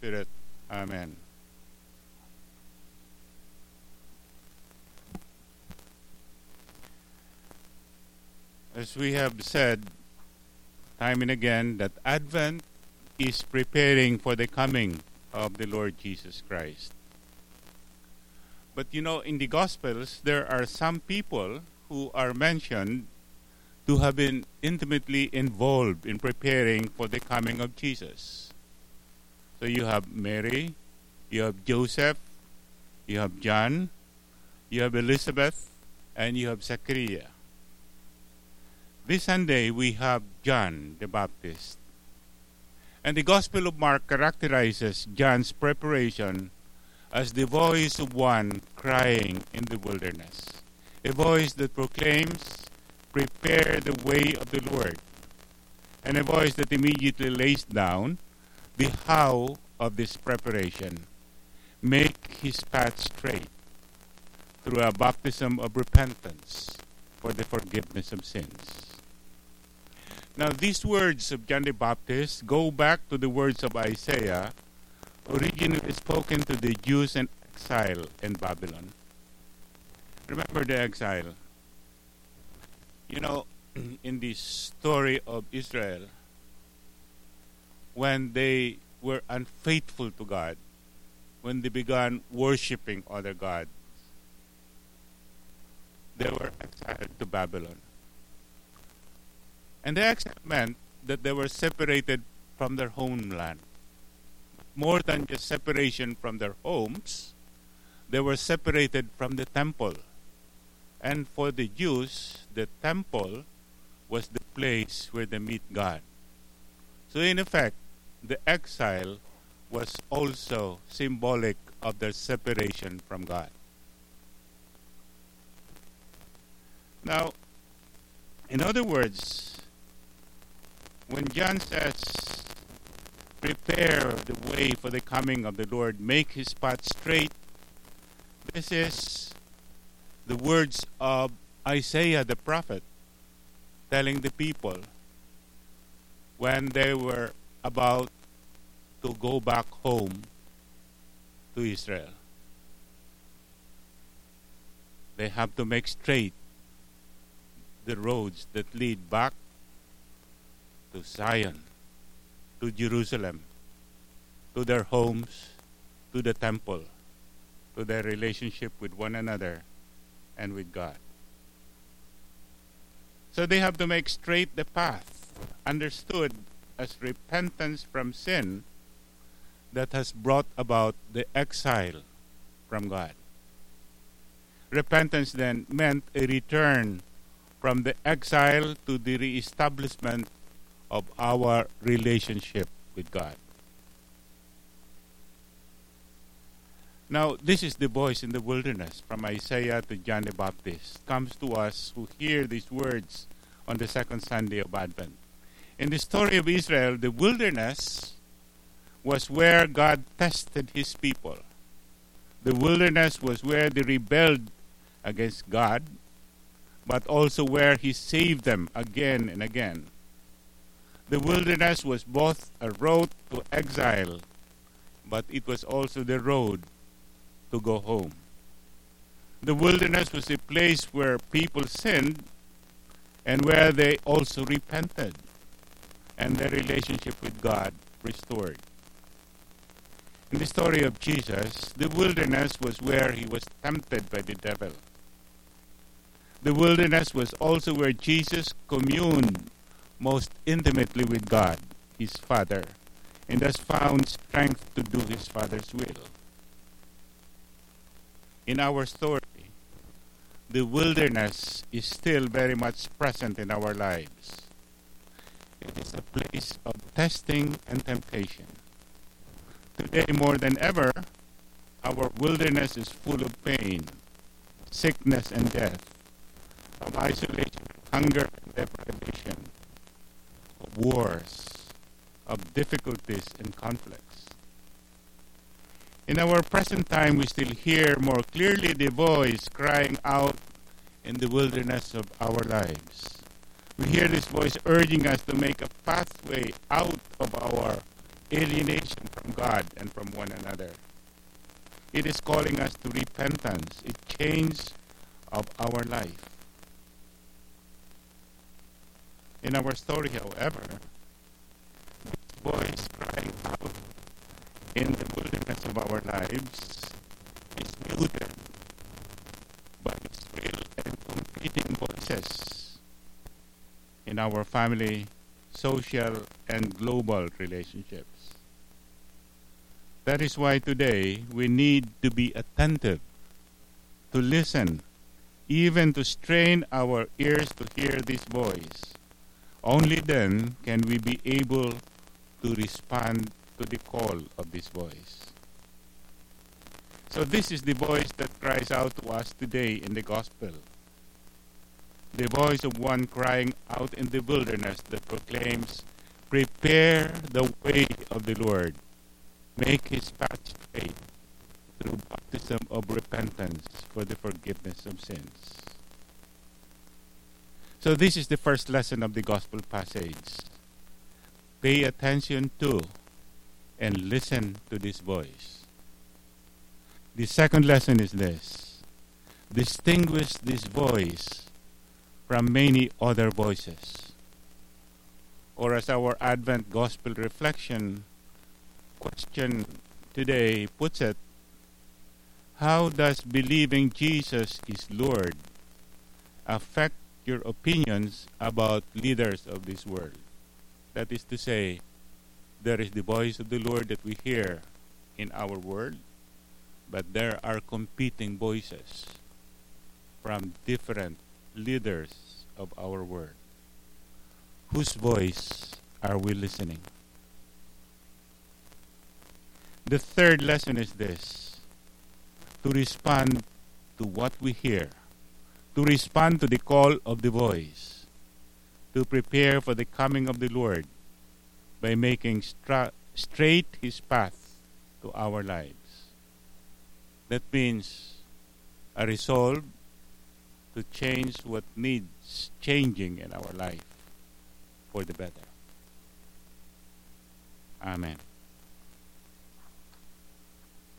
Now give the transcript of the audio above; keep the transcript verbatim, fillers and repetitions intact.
Spirit. Amen. As we have said time and again, that Advent is preparing for the coming of the Lord Jesus Christ. But you know, in the Gospels, there are some people who are mentioned to have been intimately involved in preparing for the coming of Jesus. So you have Mary, you have Joseph, you have John, you have Elizabeth, and you have Zechariah. This Sunday we have John the Baptist. And the Gospel of Mark characterizes John's preparation as the voice of one crying in the wilderness. A voice that proclaims, "Prepare the way of the Lord." And a voice that immediately lays down the how of this preparation. Make his path straight through a baptism of repentance for the forgiveness of sins. Now, these words of John the Baptist go back to the words of Isaiah, originally spoken to the Jews in exile in Babylon. Remember the exile. You know, in the story of Israel, when they were unfaithful to God, when they began worshiping other gods, they were exiled to Babylon. And the exile meant that they were separated from their homeland. More than just separation from their homes, they were separated from the temple. And for the Jews, the temple was the place where they meet God. So in effect, the exile was also symbolic of their separation from God. Now, in other words, when John says, "Prepare the way for the coming of the Lord, make his path straight," this is the words of Isaiah the prophet telling the people when they were about to go back home to Israel. They have to make straight the roads that lead back to Zion, to Jerusalem, to their homes, to the temple, to their relationship with one another and with God. So they have to make straight the path, understood as repentance from sin that has brought about the exile from God. Repentance then meant a return from the exile to the reestablishment of our relationship with God. Now, this is the voice in the wilderness from Isaiah to John the Baptist. Comes to us who hear these words on the second Sunday of Advent. In the story of Israel, the wilderness was where God tested his people. The wilderness was where they rebelled against God, but also where he saved them again and again. The wilderness was both a road to exile, but it was also the road to go home. The wilderness was a place where people sinned and where they also repented and their relationship with God restored. In the story of Jesus, the wilderness was where he was tempted by the devil. The wilderness was also where Jesus communed most intimately with God, his Father, and thus found strength to do his Father's will. In our story, the wilderness is still very much present in our lives. It is a place of testing and temptation. Today, more than ever, our wilderness is full of pain, sickness and death, of isolation, hunger and deprivation, of wars, of difficulties and conflicts. In our present time, we still hear more clearly the voice crying out in the wilderness of our lives. We hear this voice urging us to make a pathway out of our alienation from God and from one another. It is calling us to repentance, a change of our life. In our story, however, this voice crying out in the wilderness of our lives is muted by shrill and competing voices in our family, social, and global relationships. That is why today we need to be attentive, to listen, even to strain our ears to hear this voice. Only then can we be able to respond to the call of this voice. So this is the voice that cries out to us today in the gospel. The voice of one crying out in the wilderness that proclaims, "Prepare the way of the Lord. Make his path straight," through baptism of repentance for the forgiveness of sins. So this is the first lesson of the gospel passage. Pay attention to and listen to this voice. The second lesson is this: distinguish this voice from many other voices. Or as our Advent Gospel reflection question today puts it, how does believing Jesus is Lord affect your opinions about leaders of this world? That is to say, there is the voice of the Lord that we hear in our world, but there are competing voices from different leaders of our world. Whose voice are we listening? The third lesson is this: to respond to what we hear, to respond to the call of the voice, to prepare for the coming of the Lord by making stra- straight his path to our lives. That means a resolve to change what needs changing in our life for the better. Amen.